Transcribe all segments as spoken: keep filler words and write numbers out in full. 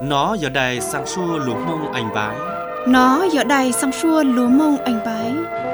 Nó giờ đài sang xua lúa mông anh bái. Nó giờ đài sang xua lúa mông anh bái.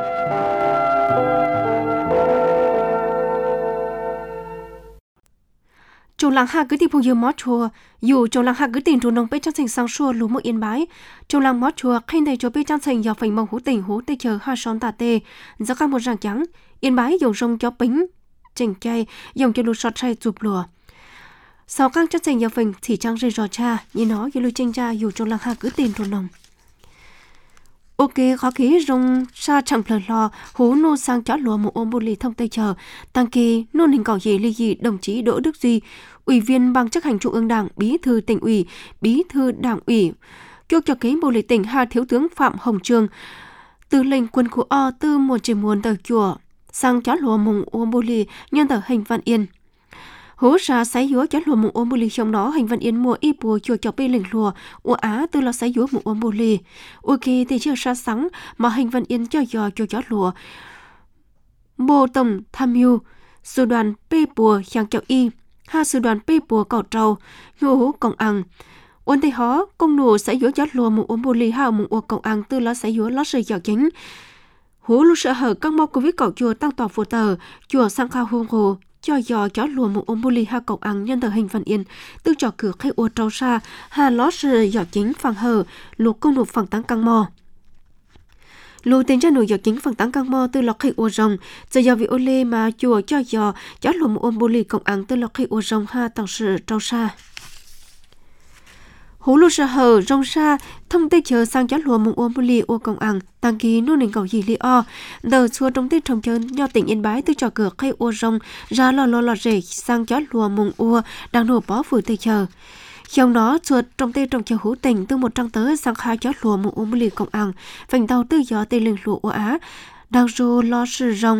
Châu làng ha cứ tìm phụ yêu mót chùa, dù châu làng ha cứ tìm chủ nông bê trang thành sang xua lúa mông yên bái. Châu làng mót chùa khen thầy cho bê trang thành giờ phải mong hú tỉnh hú tê chờ ha son tà tê, do các một ràng trắng yên bái dòng rông cho bính, chỉnh chay dòng cho lúa sọt chay chụp lùa. Sau các chất thành giờ phình thì trang rơi rò cha, như nó như lưu tranh cha dù châu làng ha cứ tìm chủ nông. Ok, khó khí rong sa chẳng phở lò, hú nô sang chó lùa một ôm bù lì thông tây chờ. Tăng kỳ, nô hình cỏ gì ly gì đồng chí Đỗ Đức Duy, Ủy viên Ban chấp hành Trung ương Đảng, Bí thư tỉnh ủy, Bí thư Đảng ủy, kêu cho kế bù lì tỉnh Hà Thiếu tướng Phạm Hồng Trường, tư lệnh quân khu O tư một chỉ muôn tờ chùa, sang chó lùa mùng ôm bù lì nhân tờ hình Văn Yên. Hố ra sái dúa chó lùa mùng ôm bù lì trong đó hình Văn Yên mua y bùa chùa cho bê lệnh lùa, ua á tư là sái dúa mùng ôm bù lì. Ok thì chưa xa sáng mà hình Văn Yên cho dò chùa chó lùa. Bộ tổng tham mưu, sư đoàn bê bùa chẳng chào y, hai sư đoàn bê bùa cầu trâu, nhô công ăn. Ôn thế hó, công nụ sái dúa chó lùa mùng ôm bù lì hào mùng ua công ăn tư là sái dúa lót rơi dạo chính. Hố lúc sợ hở các mốc Covid cầu chùa tăng tỏa phù tờ, chùa sang khao hương hồ. Cho dò chó lùa một ôm bù lì ha cậu ăn nhân tờ hình Văn Yên tư trò cửa khai ua trâu xa hà lót rời dò chính phẳng hờ lục công nụ phẳng tăng căng mò lù tên cha nụ dò chính phẳng tăng căng mò tư lọc khai ua rồng giờ dò vì ô lê mà chùa cho dò chó lùa một ôm bù lì cậu ăn tư lọc khai ua rồng ha tăng sự trâu xa hú lù sợ hờ rong xa thông tê chờ sang chó lùa một ôm bù lì ua công ăn tăng ký nô nền cầu gì li o đờ xua trong tết trồng chơi nho tỉnh Yên Bái tư trò cửa khai ua rong ra lò lò lò rể sang chó lùa mùng ua đang nổ bó phủi tê chờ trong đó xua trong tết trồng chơi hú tỉnh từ một trăng tới sang khai chó lùa mùng ôm bù lì công ăn vành tàu tư gió tê lưng lụa ua á đang rô lo sự rong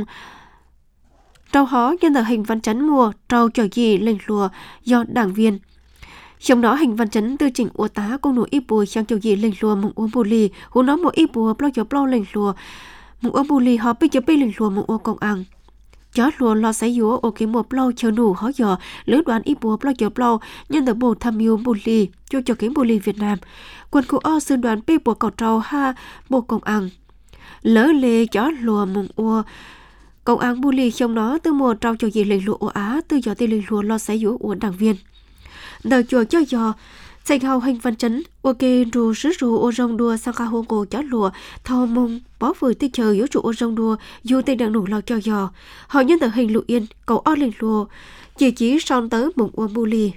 trâu hó nhân tờ hình Văn Chấn mua trâu chờ gì lưng lụa do đảng viên. Trong đó hình Văn Chấn tư chỉnh ua tá công nụ y bùa sang châu gì lệnh lùa mùng ua bù lì hú nó một y bùa bao giờ bao lệnh lùa mùng ua bù lì họ bây giờ bây lệnh lùa mùng ua công ăn chó lùa lo sấy dúa ok một bao chờ nụ họ giờ lưới đoàn y bùa bao giờ bao nhân tờ bồ tham mưu bù lì cho cho kiếm bù lì Việt Nam quân khu O sư đoàn bê bùa cầu trâu ha bồ công ăn lỡ lê chó lùa mùng ua công ăn bù lì trong đó từ mùa trâu châu gì lệnh lùa ua á từ giờ tây lệnh lùa lo sấy dúa ua đảng viên đờ chùa cho dò thành hào hình Văn Chấn ok rù sứ rù ô rong đua sang khá hô cổ chó lùa thao mông bó vừa tích chờ yếu trụ ô rong đua dù tây đang nổ lo cho dò họ nhân tờ hình lụ yên cầu o lên lùa chỉ chỉ son tới mộng ô bù lì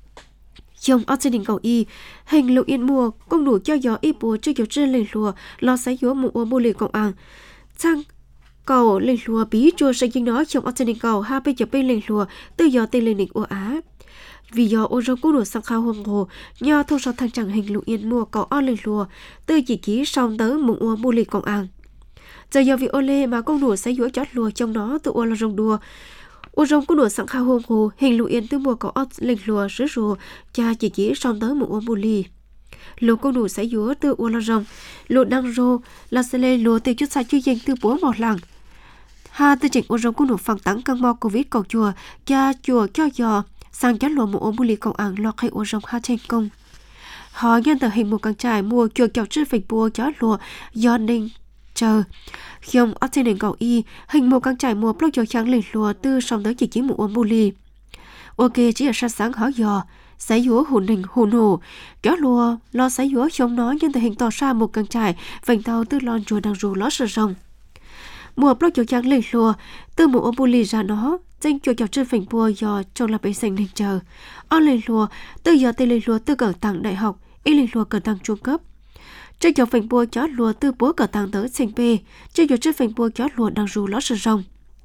trong ở gia đình cầu y hình lụ yên mua công đủ cho dò y bùa chưa kiểu trên lên lùa lo sái dúa mộng ô bù lì cộng ăn sang cầu lên lùa bí chùa xây dựng đó trong ở gia đình cầu ha bây giờ bên lên lùa từ dò tây lên đỉnh ô á vì do ô rong cú đùa sang khao hông hồ nho thông sau thang chẳng hình lụ yên mua có o lên lùa từ chỉ ký xong tới mùng ua bù lì công ăn giờ do vì ô lê mà con đùa sẽ dúa chót lùa trong đó từ ô là rong đùa ô rong cú đùa sang khao hông hồ hình lụ yên từ mua có o lên lùa sứ rùa cha chỉ ký xong tới mùng ua bù lì lùa con đùa sẽ dúa từ ô là rong lùa đăng rô là sẽ lên lùa từ chút xa chuyên danh từ bố một lằng ha từ chỉnh ô rong cú đùa phẳng tắng căng mò covid cầu chùa cha chùa cho dò sang chó lùa một ôm bù lì công ăn lo khai ô rong ha thành công họ nhân tờ hình một càng trải mua chuột chọc trên phịch bùa chó lùa do ninh chờ khiông ở trên nền cầu y hình một càng trải mua blog cho trắng lì lùa từ xong tới chỉ chỉ một ôm bù lì ok chỉ là sáng sáng họ dò sấy dúa hồn đình hồn hồ chó lùa lo sấy dúa trong nó nhân tờ hình tỏ ra một càng trải vành tàu từ lon chùa đang rù lót sờ rồng mua blog cho trắng lì lùa từ một ôm bù lì ra nó danh chuột chọc trên phình bùa do trong là bế sành nên chờ on lên lùa từ giờ tây lên lùa từ cỡ tặng đại học y lên lùa cỡ tặng trung cấp trên chọc phình bùa chó lùa từ búa cỡ tặng tới sinh p trên chọc trên phình bùa chó lùa đang rù lót sờ rồng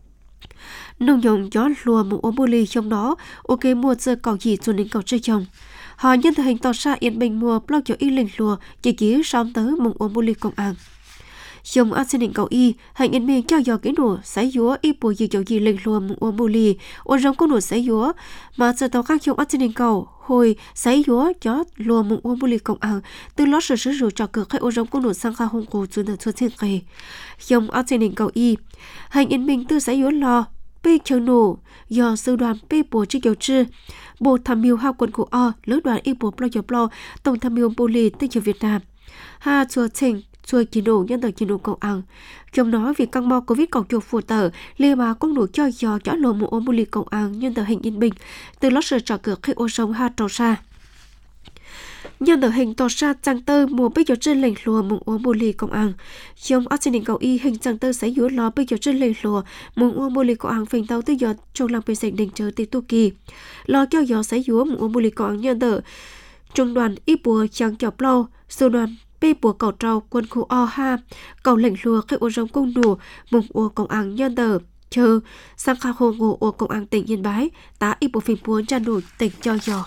nông dùng chó lùa một ôm bù lì trong đó ok mua giờ cầu gì xuống đến cầu chơi chồng họ nhân thời hình tỏ ra yên bình mua blog cho y lên lùa chỉ ký xong tới một ôm bù lì công ăn trong ở trên đỉnh cầu y hành yên miên cho dò cái nổ sấy dúa y bùa gì chỗ gì lên lùa một ôm bù lì ôn rong có nổ sấy dúa mà giờ tàu khác trong ở trên đỉnh cầu hồi sấy dúa chó lùa một ôm bù lì công ăn từ lót sờ sờ rồi cho cửa khai ôn rong có nổ sang kha hông cổ chuột ở chuột trên cây trong ở trên đỉnh cầu y hành yên miên từ sấy dúa lò bê chờ nổ do sư đoàn bê bùa chi kiểu trư bộ tham mưu hao quân của o lữ đoàn y bùa plo dọc plo tổng tham mưu bô lì tây triều Việt Nam ha chùa trình chùa kỳ nổ nhân tờ kỳ nổ cầu ăn trong nói việc căng mo covid cầu chuột phù tờ lê bà công nổ cho dò chó lồ một ôm bô lì cầu ăn nhân tờ hình yên bình từ lót sờ trò cửa khi ô sông ha trầu xa nhân tờ hình tỏ ra trang tơ mùa bây giờ trên lệnh lùa mùng uống bô lì công ăn trong ở trên đỉnh cầu y hình trang tơ sẽ dúa lò bây giờ trên lệnh lùa mùng uống bô lì công ăn phình tàu tới giờ trong làm bề sạch đỉnh chờ tây tu kỳ lò cho gió sẽ dúa mùng uống bô lì công ăn nhân tờ trung đoàn y bùa chẳng chọc lâu sư đoàn bê bùa cầu trâu quân khu o ha cầu lệnh lùa khi ô rong công nổ mùng uống công ăn nhân tờ chờ sang khao hồ ngộ uống công ăn tỉnh Yên Bái tá y bùa phình buôn tràn nổi tỉnh cho gió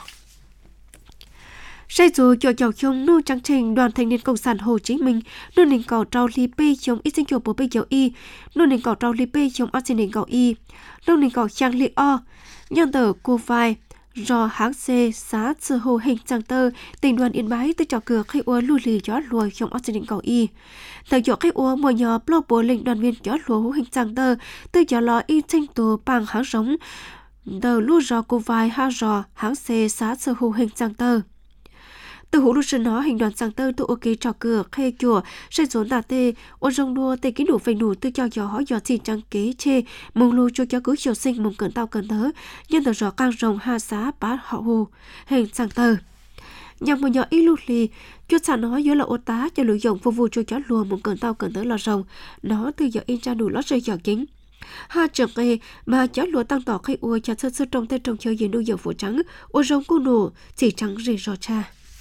xây dù cho giàu chung nô trang trình đoàn thanh niên cộng sản Hồ Chí Minh nô nền cầu trao li pê trong ít sinh chủ bố bây giờ y nô nền cầu trao li pê trong ở trên nền cầu y nô nền cầu trang li o nhân tờ cô vai do hãng xe xá sư hồ hình trang tơ tỉnh đoàn Yên Bái từ trò cửa khi ua lùi lì gió lùi trong ở trên nền cầu y thời gió khi ua mùa nhỏ blo bố lệnh đoàn viên gió lùa hình trang tơ từ gió lò y tranh tù bằng hãng sống tờ lùa gió cô vai ha gió hãng xe xá sư hồ hình trang tơ từ hữu lúc nó hình đoàn sang tơ tụ ok trò cửa khe chùa xây rốn đà tê ô rong đua tê ký đủ phình đủ tư cho gió gió chỉ trắng kế chê mông lô cho cho cứ chiều sinh mông cẩn tao cẩn thớ nhân tờ gió căng rồng ha xá bát họ hù hình sang tơ nhằm một nhỏ ít lúc lì chút sản nó dưới là ô tá cho lũ dòng phục vụ cho chó lùa mông cẩn tao cẩn thớ lò rồng nó từ giờ in ra đủ lót rơi giỏ chính ha chậm kê mà chó lùa tăng tỏ khi ua chặt sơ sơ trong tay trong chơi gì nuôi dầu phủ trắng ô rong cô nổ chỉ trắng rì rò cha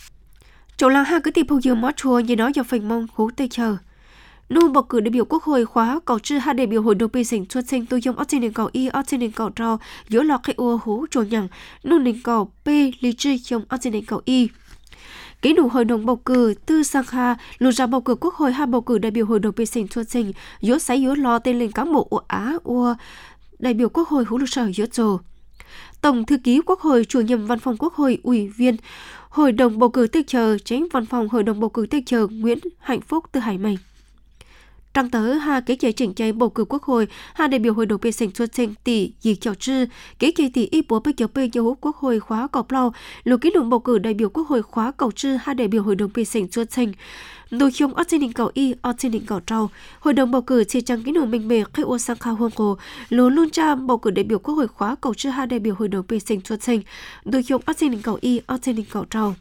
chỗ làng ha cứ tìm hậu dương mót chùa như đó do phình mong hú tây chờ nô bầu cử đại biểu quốc hội khóa cầu trư hai đại biểu hội đồng bê sinh xuất sinh tôi dùng ở trên nền cầu y ở trên nền cầu trò giữa lọ khai ua hú trồi nhằng nô nền cầu p lý trí trong ở trên nền cầu y ký đủ hội đồng bầu cử tư sang ha lùi ra bầu cử quốc hội hai bầu cử đại biểu hội đồng bê sinh xuất sinh giữa sấy giữa lọ tên lên cán bộ ua á ua đại biểu quốc hội hú lùi sở giữa trồ tổng thư ký quốc hội chủ nhiệm văn phòng quốc hội ủy viên Hội đồng bầu cử tích chờ tránh văn phòng Hội đồng bầu cử tích chờ Nguyễn Hạnh Phúc từ Hải Mạnh. Trăng tớ ha kế chế chỉnh chạy bầu cử quốc hội hai đại biểu hội đồng bê sinh xuất sinh tỷ dì chào trư kế chế tỷ y bố bê kéo bê dấu quốc hội khóa cầu plau lục ký đường bầu cử đại biểu quốc hội khóa cầu trư hai đại biểu hội đồng bê sinh xuất sinh nội chung ở trên đỉnh cầu y ở trên đỉnh cầu trâu hội đồng bầu cử chỉ trăng ký đường minh bề khi ô sang khao hương cổ lô luôn cha bầu cử đại biểu quốc hội khóa cầu trư hai đại biểu hội đồng bê sinh xuất sinh nội chung ở trên đỉnh cầu y ở trên đỉnh cầu trâu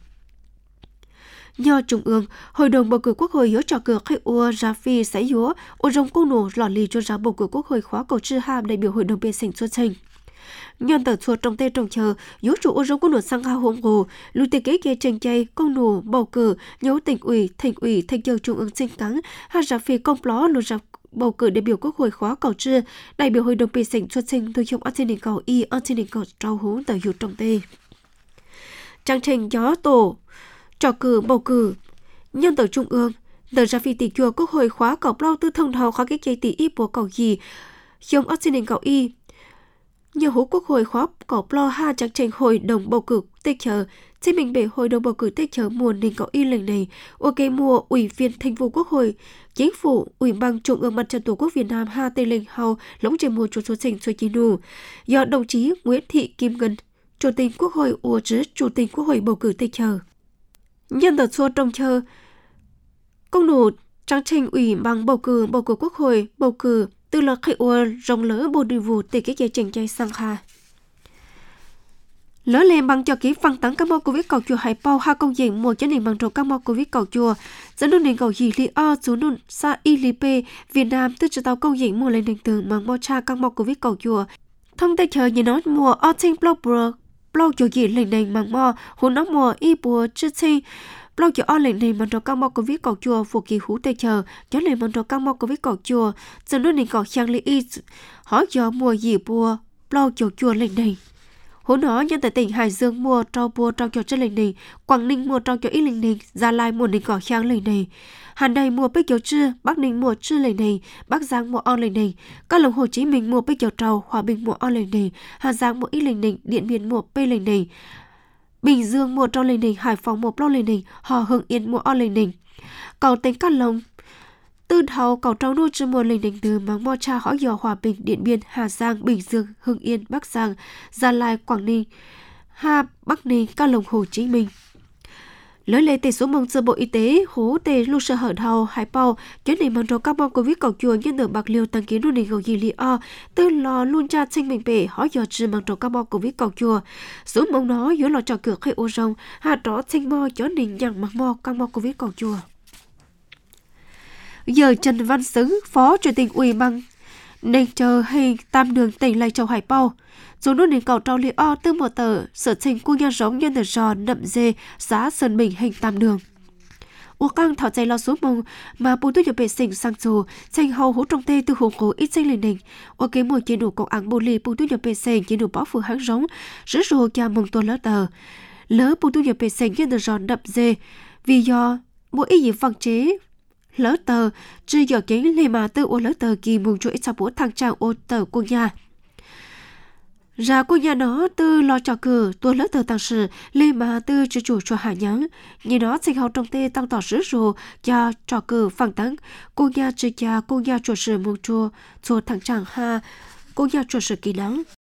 nhờ trung ương hội đồng bầu cử quốc hội yếu trò cửa khai ua ra phi sấy yếu ô rong cô nổ lò lì cho ra bầu cử quốc hội khóa cầu trư hai đại biểu hội đồng bê sinh xuất sinh nhân tờ chuột trong tay trồng chờ yếu chủ ô rong cô nổ sang khao hương cổ lưu tê kế kia tranh chay công nổ bầu cử nhớ tỉnh ủy thành ủy thành châu trung ương sinh cắn hai ra phi công ló lùi ra bầu cử đại biểu quốc hội khóa cầu trư đại biểu hội đồng bê sinh xuất sinh tôi trong ở trên đỉnh cầu y ở trên đỉnh cầu trâu hú tờ yếu trong tay trang trình gió tổ trò cử bầu cử nhân tờ trung ương tờ ra phi tỷ chùa quốc hội khóa cầu plau tư thông thầu khóa cái cây tỷ y của cầu gì trong ở trên đỉnh cầu y nhiều hú quốc hội khóa cầu plau ha trang trình hội đồng bầu cử tích chờ trên mình bể hội đồng bầu cử tích chờ mùa đỉnh cầu y lần này ok mùa ủy viên thành phố quốc hội chính phủ ủy ban trung ương mặt trận tổ quốc Việt Nam ha tây linh hầu lũng trên mùa chủ số sinh suy chi nù do đồng chí Nguyễn Thị Kim Ngân chủ tịch quốc hội ủa chứ chủ tịch quốc hội bầu cử tích chờ nhân tờ xua trong chờ công nổ trang trình ủy bằng bầu cử bầu cử quốc hội bầu cử từ là khi ua rộng lỡ bộ điều vụ từ cái dây trình chay sang hà lỡ lên bằng cho ký phân tán các mô covid cầu chùa hải bao ha công diện một chân nền bằng trầu các mô covid cầu chùa dẫn nôn nền cầu gì li o chú nôn sa y li p Việt Nam tư cho tàu công diện một lên nền tường bằng mô cha các mô covid cầu chùa thông tay chờ như nói mùa o tinh blogger blog cho gì lên nền bằng mò hồn nó mùa y bùa chữ thi blog cho o lên nền bằng trầu các mô covid cầu chùa phụ kỳ hú tay chờ cho lên bằng trầu các mô covid cầu chùa dẫn nôn nền cầu trang li y hỏi giờ mùa gì bùa blog cho chùa lên nền hỗn nó nhân tại tỉnh Hải Dương mua trâu bùa trâu cho trên lệnh này, Quảng Ninh mua trâu cho ít lệnh này, Gia Lai mua nền cỏ khang lệnh này, Hà Nội mua bích kiểu trưa, Bắc Ninh mua trưa lệnh này, Bắc Giang mua on lệnh này, các lồng Hồ Chí Minh mua bích kiểu trâu, Hòa Bình mua on lệnh này, Hà Giang mua ít lệnh này, Điện Biên mua p lệnh này, Bình Dương mua trâu lệnh này, Hải Phòng mua plo lệnh này, Hòa Hưng Yên mua on lệnh này, cầu tỉnh các lồng Từ đầu cầu trâu nô chư mùa lệnh đánh từ mắng mò cha hỏi dò Hòa Bình, Điện Biên, Hà Giang, Bình Dương, Hưng Yên, Bắc Giang, Gia Lai, Quảng Ninh, Hà Bắc Ninh, Cao Long, Hồ Chí Minh. Lối lệ tề số mong sơ Bộ Y tế hố tề lưu sở hở đầu hải bao kiến định bằng rau carbon covid cầu chùa nhân ở Bạc Liêu tăng kiến luôn định gầu gì li o từ lò luôn cha tranh mình bể hỏi giờ trừ bằng rau carbon covid cầu chùa số mong nó giữa lò trò cửa khai ô rồng hà đó tranh mò chó định nhận mặc mò carbon covid cầu chùa. Giờ Trần Văn Xứng, Phó Chủ tịch Ủy ban nên chờ hay tam đường tỉnh Lai Châu hải bao dù nó nên cầu trao li o từ một tờ sở trình cu nhà giống nhân ở giò nậm dê xã Sơn Bình hình tam đường. Ủa căng thảo chạy lo số mông mà bố tôi nhập vệ sinh sang dù tranh hầu hỗ trong tê từ hồ cố ít tranh lên đỉnh. Ủa kế mùa chế đủ cộng áng bố lì bố tôi nhập vệ sinh chế đủ bó phù hãng giống rứ rùa kia mông tuần lỡ tờ. Lỡ bố tôi nhập vệ sinh nhân ở giò nậm dê vì do mỗi ý gì phăng chế lỡ tờ chứ giờ kiến lê mà tư ô lỡ tờ kỳ mùng chuỗi xa bố thăng trang ô tờ quân nhà. Ra cô nhà nó tư lo cho cửa tôi lỡ tờ tăng sự lê mà tư chủ chủ cho hạ nhắn như nó sinh hậu trong tê tăng tỏ sứ rồ cho cho cửa phẳng tăng cô nhà chơi cha cô nhà chủ sự mùng chua chua thăng trang ha cô nhà chủ sự kỳ nắng.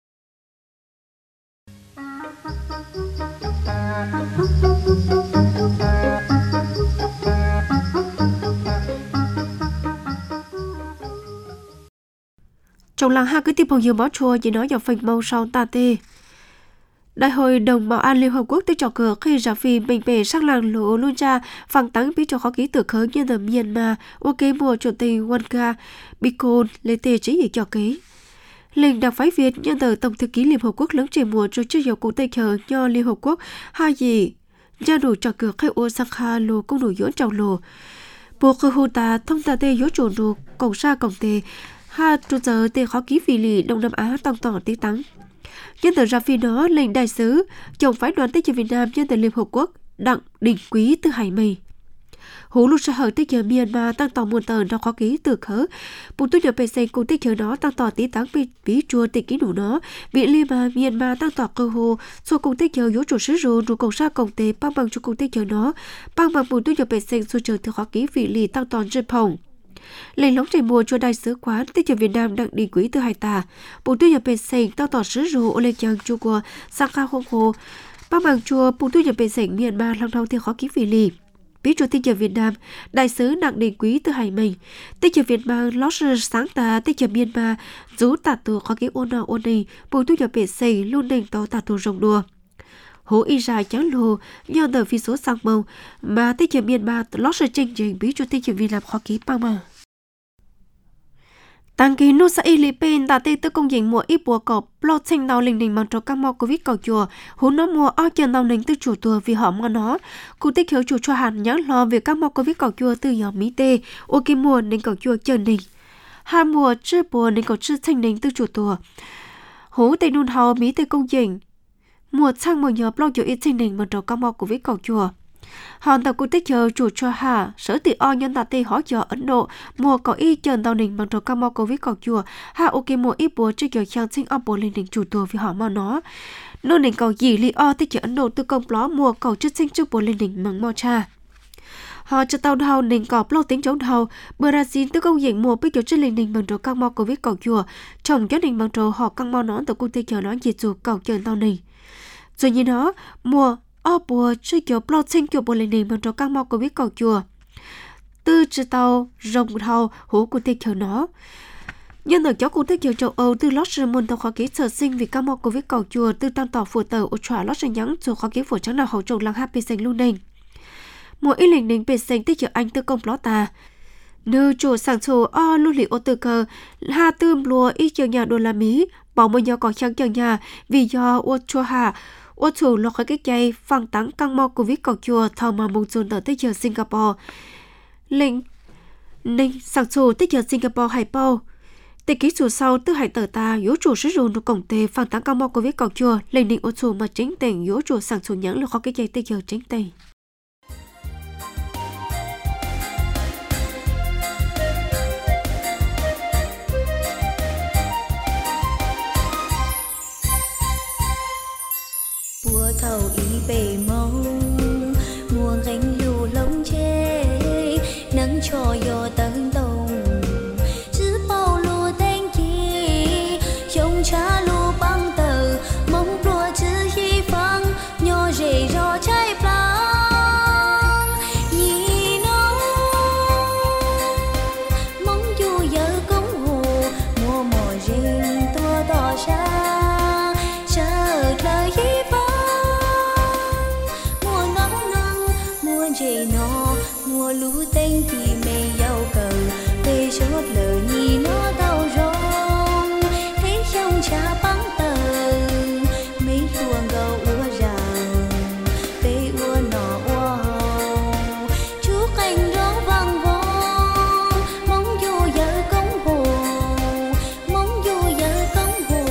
Trong làng hai cái tiếp phong nhiều bó chua chỉ nói dọc phình màu sau ta tê. Đại hội đồng bảo an Liên Hợp Quốc tới trò cửa khi giả phi mình bể sang làng lỗ luôn cha phẳng tắng biết cho khó ký tử khớ nhân ở Myanmar ok mùa chủ tình Wanka Bikon lấy tê chỉ gì cho ký. Lệnh đặc phái Việt nhân ở Tổng thư ký Liên Hợp Quốc lớn trẻ mùa rồi chưa dầu cụ tây khờ nho Liên Hợp Quốc hai gì gia đủ trò cửa khi ô sang kha lô công đủ dưỡng trào lô. Bộ cơ hô ta thông ta tê dưỡng trổ đủ cổng ra cổng tê ha trụ giờ tê khó ký vì lì Đông Nam Á tăng tỏ tí tắng. Nhân tờ ra phi nó lệnh đại sứ chồng phái đoàn tới cho Việt Nam nhân tờ Liên Hợp Quốc Đặng Đình Quý từ Hải Mây. Hú lúc sẽ hở tới giờ Myanmar tăng tỏ muôn tờ nó khó ký từ khớ. Bùn tôi nhập bề xây cùng tới giờ nó tăng tỏ tí tắng bí, bí chua tì ký đủ nó. Vị liên mà Myanmar tăng tỏ cơ hồ xô cùng tới giờ dỗ chủ sứ rô rủ cổng xa cổng tế băng bằng cho cùng tới giờ nó. Băng bằng bùn tôi nhập bề xây xô chờ từ khó ký vị lì tăng tỏ rơi phồng. Lệnh lóng trẻ mùa cho đại sứ quán tới cho Việt Nam Đặng Đình Quý từ Hải Tà. Bộ tư nhập bề sành tao tỏ sứ rô ô lê chàng chua của sang kha không khô. Bác bằng chùa bộ tư nhập bề sành Myanmar lăng thao theo khó ký vì lì. Bí chủ tích nhập Việt Nam, đại sứ Đặng Đình Quý từ Hải Mình. Tích nhập Việt Nam lót sáng tà tích nhập Myanmar rú tà tù khó ký ôn nào ôn này. Bộ tư nhập bề sành luôn nền tàu tà tù rồng đùa. Hố y dài trắng lồ nhờ tờ phi số sang màu mà tích nhập Myanmar lót sự tranh trình bí chủ tích nhập Việt Nam khó ký băng mà. Tăng ký nô sa y lý bên đã tê tư công diễn mùa ít bùa cọp lo tranh đào linh đình bằng trò các mò covid cầu chùa hú nó mùa ao chân đào linh tư chủ tùa vì họ mò nó cụ tích hiếu chủ cho hẳn nhớ lo về các mò covid cầu chùa từ nhỏ mỹ tê ô kim mùa nên cầu chùa chân đình hai mùa chưa bùa nên cầu chưa tranh đình tư chủ tùa hú tây nôn hào mỹ tê công diễn mùa sang mùa nhỏ lo chùa ít tranh đình bằng trò các mò covid cầu chùa hòn tàu cụ tích chờ chủ cho hà sở tỷ o nhân tạ tê hỏi chờ Ấn Độ mùa có y chờ tàu đình bằng trò cam mò covid cầu chùa hà ok mùa ít bùa chưa chờ trang sinh o bùa lên đỉnh chủ tùa vì họ mò nó nô đỉnh cầu gì li o tích chờ Ấn Độ tư công ló mùa cầu chất sinh trước bùa lên đỉnh bằng mò cha họ cho tàu đầu đỉnh cọp lo tính chống đầu Brazil tư công diễn mùa biết chờ chất lên đỉnh bằng trò cam mò covid cầu chùa chồng cho đỉnh bằng trò họ cam mò nó tàu cụ tích chờ nó diệt dù cầu chờ tàu đình rồi như nó mùa ở bùa chơi kiểu plot sinh kiểu bùa lên nền bằng trò các mò covid cầu chùa tư chữ tàu rồng thầu hú của tịch chờ nó nhân ở chỗ của tịch chờ châu Âu từ lót sơn môn tàu khó ký sở sinh vì các mò covid cầu chùa từ tăng tỏ phù tờ ô trỏa lót sơn nhắn dù khó ký phổ trắng nào hậu trồng lăng happy sinh luôn nền mỗi ý lệnh nền bề sinh tịch chờ anh tư công lót ta nữ chủ sản chủ o lưu lị ô tư cơ hà tươm lùa ít chờ nhà đô la Mỹ bảo một nhỏ còn chẳng chờ nhà vì do ô chua hà ô chủ lo khỏi cái dây phăng tắng căng mò covid cầu chùa thầu mà mùng dồn tới tới giờ Singapore lệnh ninh sản chủ tới giờ Singapore hải bao tịch ký chủ sau tư hải tờ ta yếu chủ sử dụng được cổng tề phăng tắng căng mò covid cầu chùa lệnh ninh ô chủ mà chính tỉnh yếu chủ sản chủ nhãn lo khỏi cái dây tới giờ chính tỉnh mùa thầu ý bể màu mùa gánh lưu lông chê nắng cho yo tầng tàu lũ tên thì mày giàu cờ về chốt lờ nhì nó đau rong thấy trong cha bắn tờ mấy chuồng gầu ua rào về ua nọ ua hầu chú cành đó vang vong mong dù giờ công hồ mong dù giờ công hồ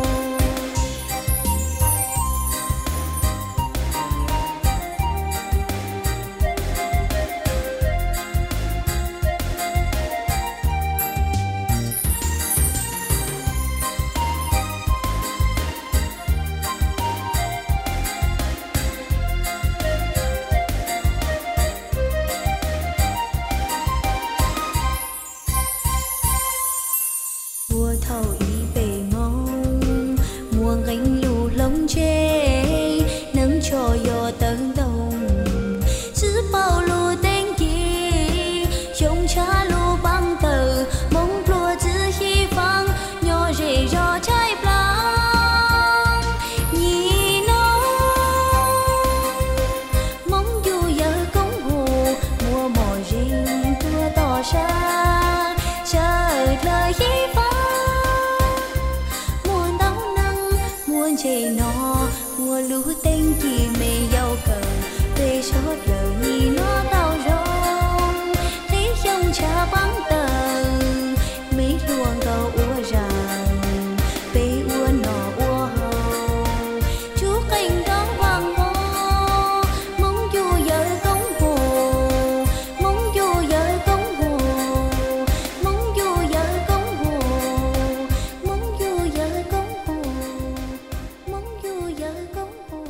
mùa thầu ý về mong mùa gánh lù lông chê nắng cho yo tấn đông giữ bao lù tên kia trong cha lù băng tờ mong lùa giữ hy vọng nhỏ rể rõ trái blang nhì nó mong dù giờ công hồ mùa mò rình tua tỏ ra chờ lời hy vọng muôn đau nắng muôn chê nó mùa lũ tên kỳ mê giàu cờ về chót lờ nhì nó đau rong thấy trong cha bắn tờ mấy luồng cầu ua ràng về ua nọ ua hầu chú cành đó vang vong mong dù giờ công hồ mong dù giờ công hồ mong dù giờ công hồ mong dù giờ công hồ mong dù giờ công hồ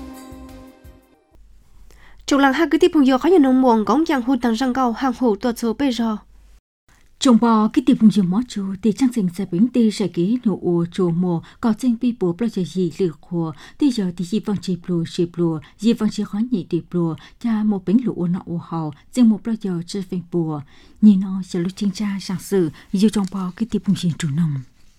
Chúng làng hai cái tiếp phong yo có nhà nông muồng góng giang hụt tăng răng cao hàng hủ tuột số bây giờ. Trong bò cái tiệp vùng dừa mó chú thì trang sinh sẽ biến tì sẽ ký nụ ua chú mùa có trên bi bố bao giờ gì lửa khổ thì giờ thì gì vang chỉ bùa chỉ bùa gì vang chỉ khó nhị đi bùa cha một bánh lửa nọ ua hào trên một bao giờ chơi phèn bùa nhìn nó sẽ lúc chính cha sáng sự dù trong bò cái tiệp vùng dừa chủ nồng.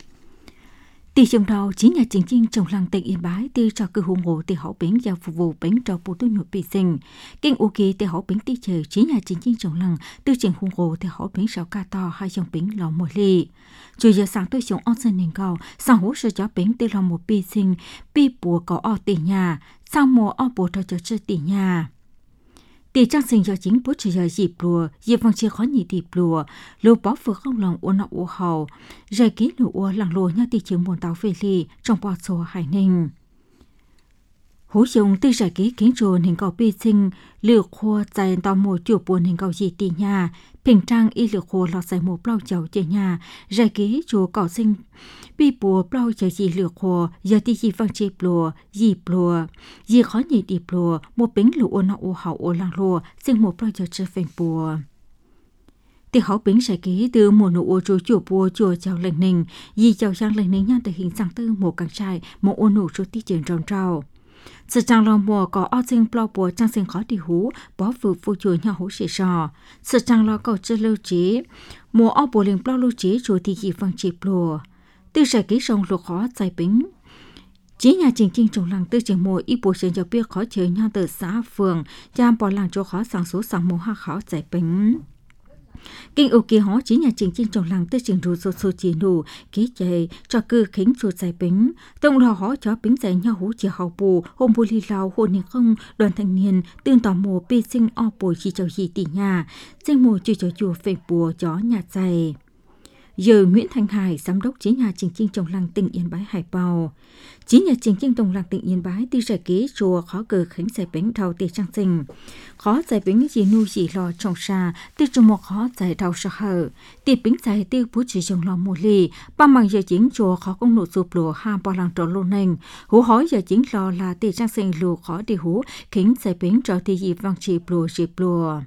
Tỷ trong đầu chính nhà chính chính trong làng tỉnh Yên Bái từ cho cơ hùng ngộ từ hậu bến giao phục vụ bến cho bộ tu nhục bị sinh. Kinh u kỳ từ hậu bến tí chờ chính nhà chính chính trong làng từ trường hùng ngộ từ hậu bến sáu ca to hai trong bến lò mùa ly. Chủ giờ sáng tôi xuống on sân nền cầu sang hỗ trợ cho bến từ lò một bị sinh bị bùa có ở tỷ nhà sang mùa ở bùa cho cho tỷ nhà. Tỷ trang sinh do chính bố chỉ giờ dịp lùa, dịp vòng chia khó nhị dịp lùa, lùa bó vừa không lòng ua nọ ua hầu, rời ký lùa ua làng lùa nhau tỷ trường buồn tàu về lì trong bò xô hải ninh. Hú dùng từ rời ký kiến rùa hình cầu bi sinh, lửa khô dài tàu mùa chủ buồn hình cầu dị tỷ nhà, bình trang y lửa khô lọt dài một bao chậu chơi nhà, rời ký chùa cỏ sinh, bi bùa bao chậu dị lửa khô, giờ tỷ dị vòng chịp lùa, dịp lùa, dị khó nhị dịp lùa, một bánh lùa nọ ua hậu ua làng lùa, sinh một bao chậu chơi phèn bùa. Tỷ hậu bánh rời ký từ mùa nụ ua chùa chùa bùa chùa chào lần ninh, dị chào sang lần ninh nhau từ hình sang tư một càng trai, một ua nụ chùa tí trường tròn trào. Sự trang lo mùa có ở sinh plo bùa trang sinh khó đi hú, bó vừa phụ chùa nhau hú xì sò. Sự trang lo cầu chư lưu trí, mùa ở bùa linh plo lưu trí chùa thì dị vang chịp lùa. Từ giải ký sông lùa khó dài bính. Chỉ nhà trình trình trong làng tư trường mùa y bùa sinh cho biết khó chơi nhau từ xã phường, chàm bỏ làng cho khó sang số sang mùa hạ khó dài bính. Kinh ưu kỳ hóa chỉ nhà trình trình trong làng tư trường rù rù rù chỉ nụ, ký chạy cho cư khính rù dài bính. Tông lò hóa cho bính dài nhau hú chỉ hào bù, hôm bù lì lao hồn hình không, đoàn thanh niên, tương tỏ mùa bê sinh o bùa chỉ cháu gì tỷ nhà, sinh mùa chư cháu chùa phê bùa chó nhà dài. Giờ Nguyễn Thanh Hải, giám đốc chính nhà chính chính trong làng tỉnh Yên Bái Hải Bào. Chính nhà chính chính trong làng tỉnh Yên Bái từ giải ký chùa khó cờ khánh giải bánh đầu tiền trang sinh. Khó giải bánh gì nu gì lo trong xa, từ trong một khó giải đầu sợ hở. Tiệp bánh giải tiêu bố chỉ trong lo mùa lì, ba bằng giờ chính chùa khó công nụ sụp lùa hà bò làng trò lô nành. Hú hỏi giờ chính lo là tiền trang sinh lùa khó đi hú, khánh giải bánh trò thì dịp vang chịp lùa chịp lùa.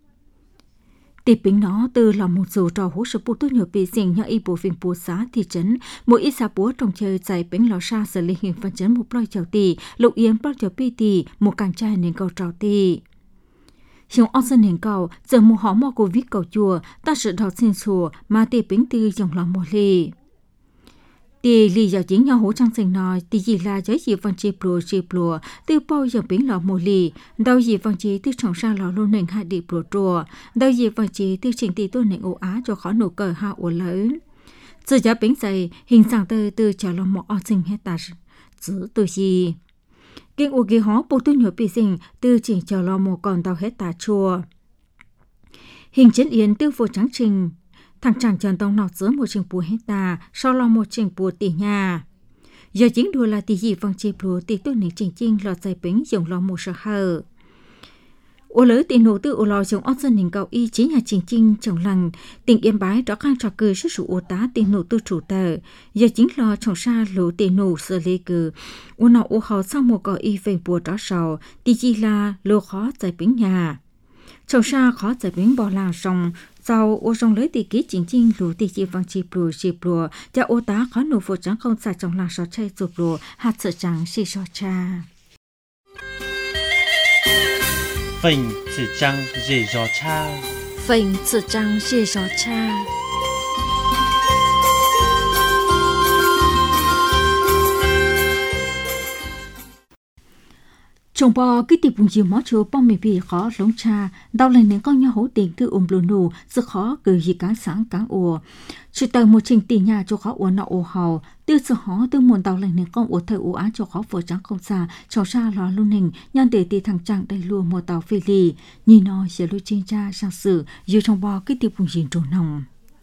Tiếp bình nó từ lòng một số trò hỗ trợ bộ tốt nhiều bị sinh nhau y bộ viên bộ xã thị trấn, mỗi ít xã bố trong chơi giải bánh lò xa xử lý hình phân chấn một loại chào tỷ, lục yếm bao chào pi tỷ, một càng trai nên cầu trào tỷ. Trong ôn sân hình cầu, giờ một họ mò Covid cầu chùa, ta sự đọc xin xùa mà tiếp bình từ dòng lòng một lì. Thì lý do chính nhau hỗ trang sinh nói thì gì là giới gì văn chế bùa chế bùa từ bao giờ biến lọ mồ lì đâu gì văn chế từ trọng sa lọ luôn nền hạ đi bùa trùa đâu gì văn chế từ trình tỷ tôi nền ổ á cho khó nổ cờ hạ ổ lớn giờ giá biến dày hình dạng từ từ trả lòng một ở sinh hết ta giữ tôi gì kinh ổ kia hó bộ tôi nhớ bị sinh từ chỉnh trả lòng một còn tàu hết ta chùa hình chiến yến tiêu vô trắng trình thằng chàng trần tông nọ giữa một trình bùa hết ta sau lo một trình bùa tỷ nhà giờ chính đùa là tỷ gì vòng chì bùa tỷ tôi nỉ trình chinh lọt dày bính dùng lo một sợ hờ ô lỡ tỷ nổ tư ô lò dùng ớt dân hình cầu y chính nhà trình chinh trồng lằng tỉnh yên bái đó khang trò cười sức sụ ô tá tỷ nổ tư chủ tờ giờ chính lo trồng xa lỗ tỷ nổ sơ lê cử ô nọ ô họ sau một cò y về bùa đó sầu tỷ gì là lô khó dày bính nhà trồng xa khó dày bính bò làng sông sau ô trong lấy tỷ ký chính chính lũ tỷ chi vang chi bùa chi bùa cho ô tá khó nổ phụ trắng không xài trong làng sọ chay chụp bùa hạt sợ trắng xì sọ cha Phình chỉ trăng dì gió cha phình chỉ trăng dì gió cha chồng bò cái tiệp bùng chiều mó chùa bom mì bì khó lống cha đau lên những con nhau hố tiền từ ôm lù nù rất khó cử gì cán sáng cán ùa chỉ tờ một trình tỷ nhà cho khó ùa nọ ùa hào tiêu sự hó tiêu muôn đau lên những con ùa thời ùa á cho khó vừa trắng không xa cho xa lò luôn hình nhân để tỷ thằng chàng đầy lùa một tàu phi lì nhìn nó sẽ lưu trên cha sang sử dù chồng bò cái tiệp bùng chiều trổ nồng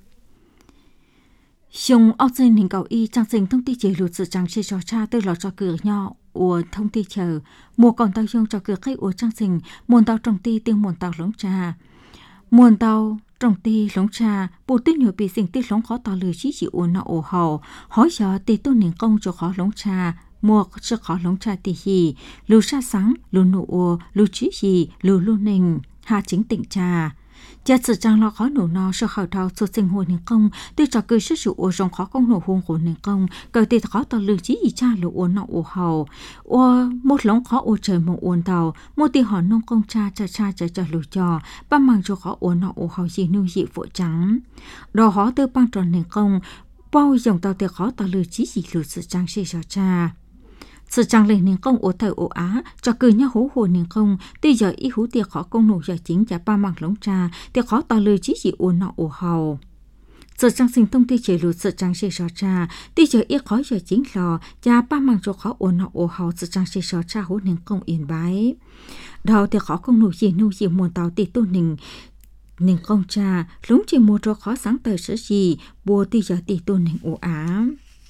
Xong áo dân hình cầu y trang sinh thông tin chế lụt sự trang chế cho cha từ lọ cho cửa nhỏ ủa thông tin chờ mùa còn tao dùng cho cửa khách ủa trang sinh muôn tao trồng ti tiêu muôn tao lống trà muôn tao trồng ti lống trà bộ tuyết nhựa bị sinh ti lống khó tao lừa chí chỉ ủa nọ ủa hậu hỏi giờ ti tôn niệm công cho khó lống trà mua cho khó lống trà ti gì lưu sa sáng lưu nụ ủa lưu chí gì lưu lưu nình hà chính tịnh trà Cha sự trang lo khó nổ no sợ khảo thao sự sinh hồi niệm công tuy cho cười sức sự ô rong khó công nổ hôn của niệm công cờ tì khó tao lư chí gì cha lũ ô nọ ô hầu ô một lóng khó ô trời mộng ôn tàu một tì hỏi nông công cha cha cha cha cha lù cho ba mang cho khó ô nọ ô hầu gì nuôi dị vội trắng đò khó tư băng tròn niệm công bao dòng tàu tì khó tao lư chí gì lù sự trang sĩ cho cha sự trang lên niệm công ở thời ổ Á cho cười nhau hú hồ niệm công tuy giờ ý hú tiệc khó công nổ giờ chính trả ba mạng lống trà tiệc khó tao lư chí gì ổ nọ ổ hầu sự trang sinh thông tin chế lụt sự trang sĩ cho cha tuy giờ ý khó giờ chính lò cha ba mạng cho khó ổ nọ ổ hầu sự trang sĩ cho cha hú niệm công yên bái đầu tiệc khó công nổ gì nuôi gì muôn tàu tì tôn niệm niệm công cha lúng chỉ mua cho khó sáng tờ sự gì bùa tuy giờ tì tôn niệm ổ Á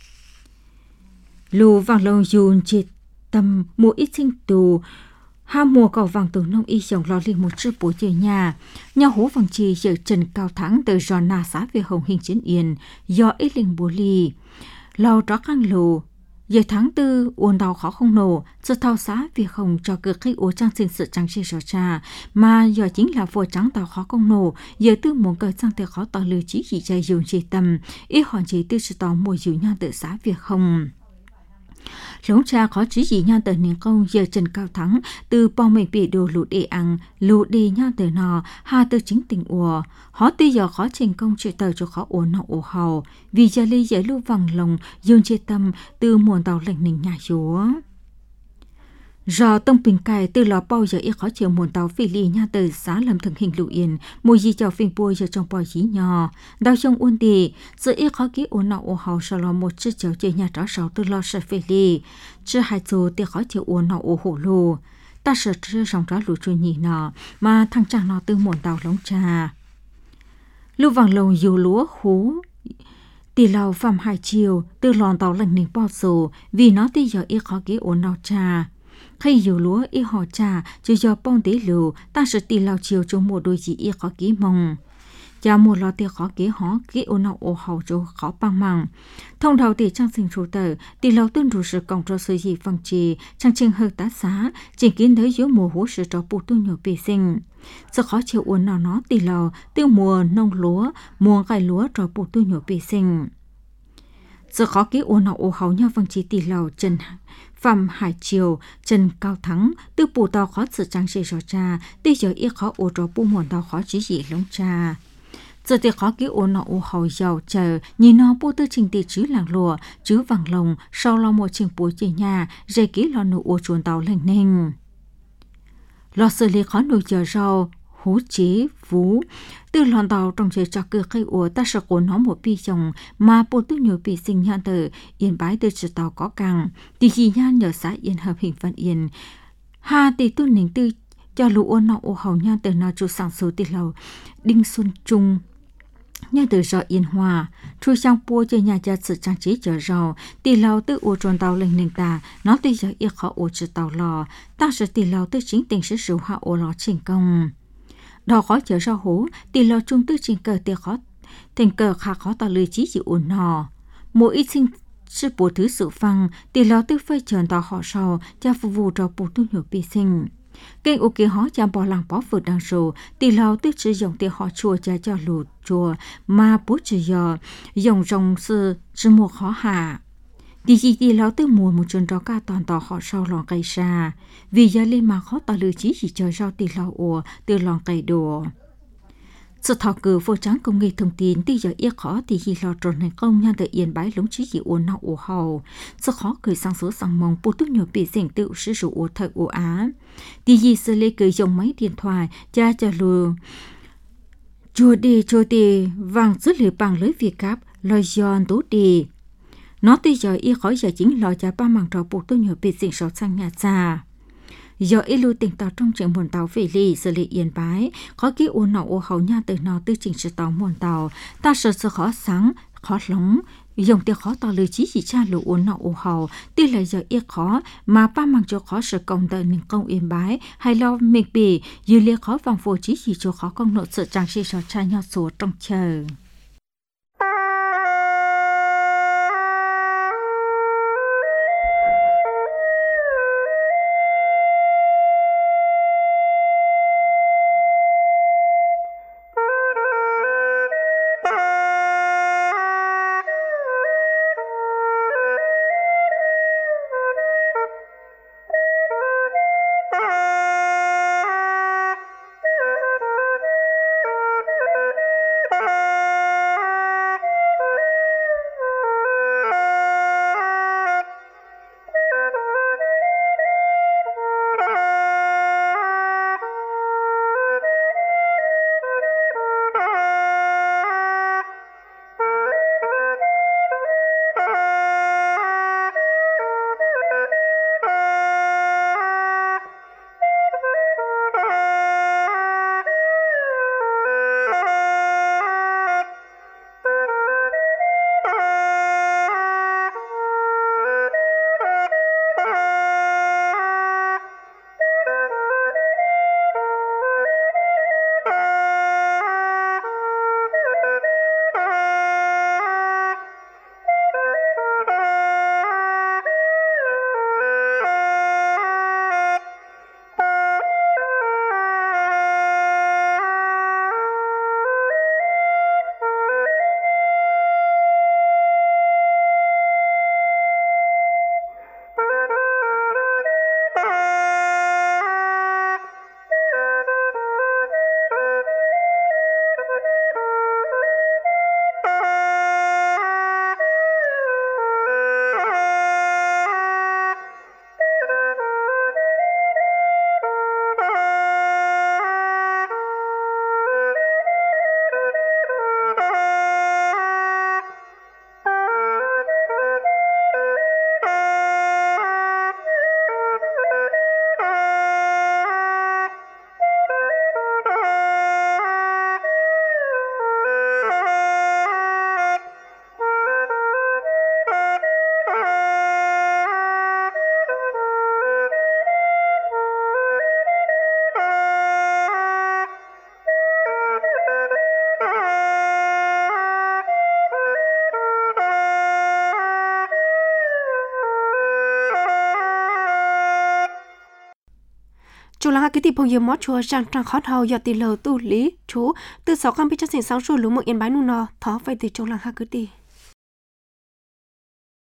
lù vàng lông dùn chết tâm mua ít sinh tù ha mùa cầu vàng từ nông y chồng lo liền một chiếc bố chơi nhà nhau hố vàng trì giờ trần cao thắng từ giò nà xã về hồng hình chiến yên do ít linh bố ly lao đó căng lù giờ tháng tư uốn đau khó không nổ sự thao xã về hồng cho cực khi uốn trang sinh sự trang trí cho cha mà giờ chính là vua trắng tàu khó không nổ giờ tư muốn cởi sang thể khó tàu lừa chỉ chỉ chạy dùng chỉ tâm ít hoàn chỉ tư sự tàu mùa dịu nha tự xã về hồng lống cha khó chỉ gì nhau tờ niệm công giờ trần cao thắng từ bao mày bị đồ lụt đi ăn lụt đi nhau tờ nọ hà từ chính tình ủa họ tuy giờ khó thành công chuyện tờ cho khó ủa nọ ủa hầu vì giờ ly giờ lưu vàng lồng dương chia tâm từ muôn tàu lệnh nình nhà chúa do tông bình cài từ lò bao giờ ít khó chịu muôn tàu phi ly nha từ xã lâm thường hình lụ yên mùi gì cho phim bùi giờ trong bò dí nhỏ đau trong uốn tì giờ ít khó ký uốn nọ ổ hầu sau lo một chiếc chảo chơi nhà trọ sầu từ lo sợ phi ly chưa hai chỗ thì khó chịu uốn nọ ổ hổ lù ta sợ chưa xong đó lù chui nhì nọ mà thằng chàng nọ từ muôn tàu lống trà lưu vàng lồng dù lúa hú tì lầu phạm hai chiều từ lòn tàu lần nình bao sổ vì nó tí giờ ít khó ký uốn nọ trà khi dù lúa y họ trà chứ do bông tế lù ta sẽ tì lao chiều cho một đôi gì y khó ký mong cha một lò tiệc khó ký họ ký ô nọ ô hậu cho khó bằng măng thông đầu thì trang sinh chủ tờ tì lao tuân đủ sự cộng cho sự gì bằng trì trang trình hơi tá xá chỉ kiến thấy dưới mùa hú sự cho bù tu nhiều bì sinh sự khó chịu uốn nào nó tì lao tiêu mùa nông lúa mùa gai lúa cho bù tu nhiều bì sinh sự khó ký ô nọ ô hậu nhau bằng trì tì lao chân Phạm Hải Triều, Trần Cao Thắng, từ bù tàu khó sự trang trí cho cha, tuy giờ ít khó ổ trò bù muộn tàu khó chỉ gì lông cha. giờ thì khó kỹ ổn nọ u hậu giàu chờ nhìn nó bố tư trình tì chứ làng lùa chứ vàng lồng sau lo một trình bố chế nhà dây kỹ lo nụ u chuồn tàu lành ninh lo xử lý khó nụ chờ rau hú chế vũ từ lòn tàu trong trời cho cơ cây ủa ta sợ cổ nó một pi chồng mà bố tư nhiều pi sinh nhan từ yên bái từ chợ tàu có càng thì khi nhan nhờ xã yên hợp hình phận yên hà tỷ tu nính tư cho lũ ôn nọ ô hầu nhan từ nào chủ sản số tỷ lầu đinh xuân trung nhà từ rõ yên hòa chui sang bua cho nhà gia sự trang trí chợ rau tỷ lầu từ ô tròn tàu lên nền ta nó tỷ giờ yêu khó ô chợ tàu lò ta sẽ tỷ lầu từ chính tình sự sử hạ ô lò trình công đò khó chợ rau hố tỷ lầu trung tư trình cờ tiền khó thành cờ khá khó tàu lưới chí chỉ ổn nò mỗi ít sinh sự bố thứ sự phăng tỷ lầu từ phơi tròn tàu họ sau cho phục vụ cho bố tu nhiều bị sinh kênh ô kia họ chạm bỏ làng bó vượt đằng sổ tỷ lầu tức sử dụng tiền họ chùa cha cho lù chùa mà bố chỉ giờ dùng trong sự sự một khó hạ tỷ gì tỷ lầu tức mùa một chân đó ca toàn tỏ họ sau lòng cây xa vì giờ lên mà khó tỏ lừa chí chỉ chờ rau tỷ lầu ủa từ lòng cây đồ sự thọ cử vô trắng công nghệ thông tin tỷ giờ yêu khó thì khi lo tròn thành công nhan tự yên bái lúng chí chỉ uốn nọ ủa hầu sự khó cười sang số sang mong bố tức nhiều bị dành tự sử dụng ủa thời ủa á tỷ gì sự lê cười dùng máy điện thoại cha cho lừa chùa đi chùa đi vàng dứt lửa bằng lưới việt cáp lòi giòn tốt đi nó tỷ giờ yêu khó giờ chính lòi cha ba mảng trò bố tức nhiều bị dành sọt sang nhà cha giờ ít lưu tỉnh tàu trong trường muôn tàu về lì xử lý yên bái có kỹ uốn nọ ô hậu nha từ nọ tư trình sự tàu muôn tàu ta sợ sự khó sáng khó lóng dùng tiền khó tàu lưới chí chỉ cha lũ uốn nọ ô hậu tuy là giờ ít khó mà ba mang cho khó sự công đời mình công yên bái hay lo mình bì dư liệt khó vòng vô chí chỉ cho khó công nội sự trang trí cho cha nhau số trong chờ chú là cái tiệm phong yêu mót chùa trang trang khó thầu giờ tỷ lờ tu lý chú từ sáu căn bị cho sinh sáng rồi lũ một yên bái nu nọ thó phải từ chú là hai cái tiệm